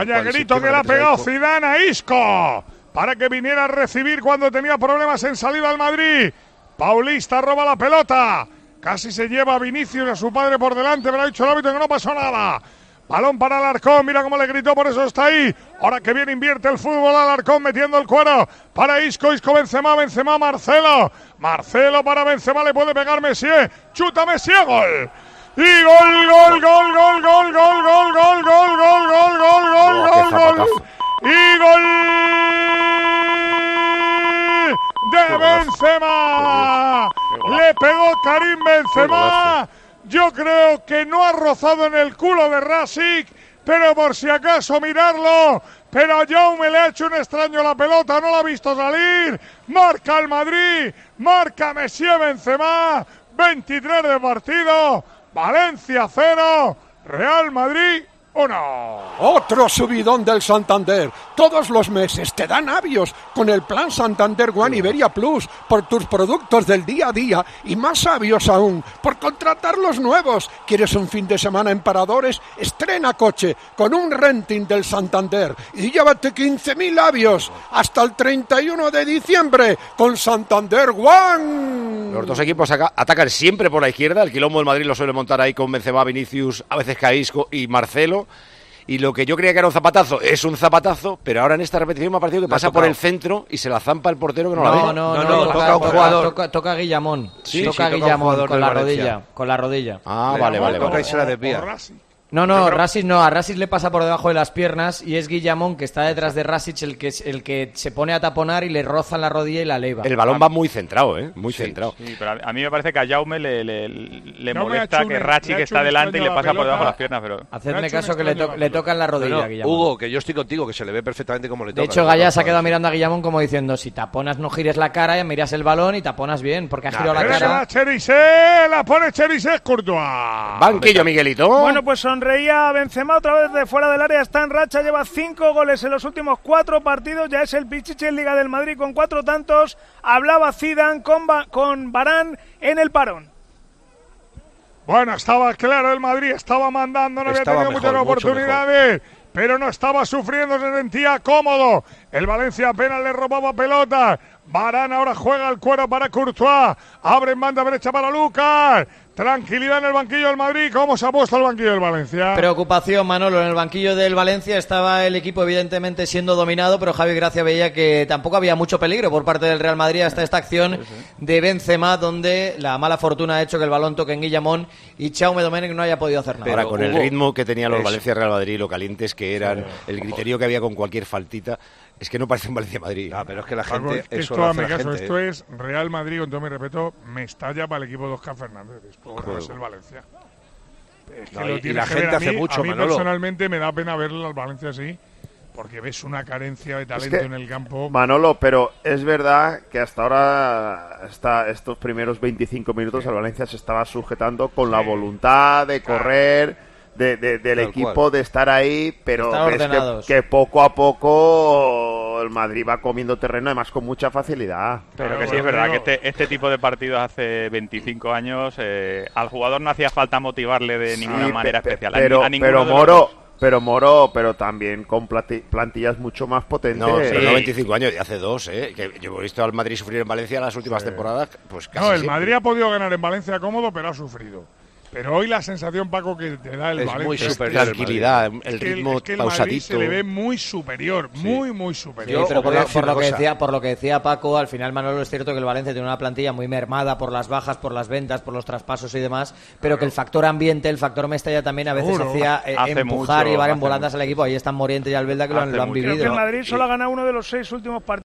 Vaya grito que le ha pegado Zidane a Isco para que viniera a recibir cuando tenía problemas en salida al Madrid. Paulista roba la pelota. Casi se lleva a Vinicius y a su padre por delante, pero ha dicho el árbitro que no pasó nada. Balón para Alarcón, mira cómo le gritó, por eso está ahí. Ahora que bien invierte el fútbol Alarcón metiendo el cuero para Isco, Isco Benzema, Benzema Marcelo. Marcelo para Benzema, le puede pegar Messier. Chuta Messier, gol. Y gol. Y gol de Benzema. Le pegó Karim Benzema. Yo creo que no ha rozado en el culo de Rasic, pero por si acaso mirarlo. Pero a Jaume le ha hecho un extraño la pelota, no la ha visto salir. Marca el Madrid, marca Messier Benzema. 23 de partido, Valencia 0, Real Madrid 1. Otro subidón del Santander. Todos los meses te dan avios con el plan Santander One Iberia Plus por tus productos del día a día y más avios aún por contratar los nuevos. ¿Quieres un fin de semana en Paradores? Estrena coche con un renting del Santander y llévate 15.000 avios hasta el 31 de diciembre con Santander One. Los dos equipos atacan siempre por la izquierda. El quilombo del Madrid lo suele montar ahí con Benzema, Vinicius, a veces Isco y Marcelo. Y lo que yo creía que era un zapatazo es un zapatazo, pero ahora en esta repetición me ha parecido que pasa por el centro y se la zampa el portero que no la ve. No, toca un jugador. Toca a Guillamón. Sí, toca a Guillamón con la rodilla. Ah, vale. Toca y se la desvía. Rasic no, a Rasic le pasa por debajo de las piernas y es Guillamón, que está detrás de Rasic, el que se pone a taponar y le roza en la rodilla y la eleva. El balón va muy centrado, muy centrado. Sí, pero a mí me parece que a Jaume le molesta que Rasic está delante y le pasa por debajo de las piernas. Pero hacedme caso que le toca en la rodilla a Guillamón. Hugo, que yo estoy contigo, que se le ve perfectamente cómo le toca. De hecho, Gallá se ha quedado mirando a Guillamón como diciendo, si taponas no gires la cara, ya miras el balón y taponas bien, porque has girado la cara. La pone Cherisé, Courtois. Banquillo, Miguelito. Bueno, pues sonreía Benzema otra vez de fuera del área, está en racha, lleva 5 goles en los últimos 4 partidos, ya es el pichichi en Liga del Madrid con 4 tantos. Hablaba Zidane con Varane en el parón. Bueno, estaba claro, el Madrid estaba mandando, no había tenido muchas oportunidades, pero no estaba sufriendo, se sentía cómodo. El Valencia apenas le robaba pelota. Varane ahora juega el cuero para Courtois, abre en banda derecha para Lucas. Tranquilidad en el banquillo del Madrid. ¿Cómo se ha puesto el banquillo del Valencia? Preocupación, Manolo. En el banquillo del Valencia estaba el equipo evidentemente siendo dominado, pero Javi Gracia veía que tampoco había mucho peligro por parte del Real Madrid hasta esta acción de Benzema, donde la mala fortuna ha hecho que el balón toque en Guillamón y Jaume Domenech no haya podido hacer nada. Ahora, con el ritmo que tenían los Valencia-Real Madrid, lo calientes que eran, el griterío que había con cualquier faltita, es que no parece un Valencia-Madrid. Pero es que la gente... Esto es Real Madrid, con todo mi respeto, Mestalla para el equipo de Oscar Fernández. Esto no es el Valencia. Es que y la gente hace mucho, a mí Manolo. Personalmente me da pena ver al Valencia así, porque ves una carencia de talento en el campo. Manolo, pero es verdad que hasta ahora, estos primeros 25 minutos, el Valencia se estaba sujetando con la voluntad de correr... del equipo, de estar ahí, pero ves que poco a poco el Madrid va comiendo terreno, además con mucha facilidad. Pero que sí es verdad que este tipo de partidos hace 25 años al jugador no hacía falta motivarle de ninguna manera especial. Pero también con plantillas mucho más potentes. No, pero no 25 años, hace 2, que yo he visto al Madrid sufrir en Valencia las últimas temporadas, pues casi el Madrid ha podido ganar en Valencia cómodo, pero ha sufrido. Pero hoy la sensación, Paco, que te da el Valencia muy superior, tranquilidad, el ritmo es que el pausadito. Madrid se le ve muy superior, muy superior. Sí, pero por lo que decía Paco, al final, Manolo, es cierto que el Valencia tiene una plantilla muy mermada por las bajas, por las ventas, por los traspasos y demás, pero que el factor ambiente, el factor Mestalla también a veces hacía empujar y llevar en volandas al equipo. Ahí están Moriente y Albelda que lo han vivido. Creo que el Madrid solo ha ganado uno de los 6 últimos partidos.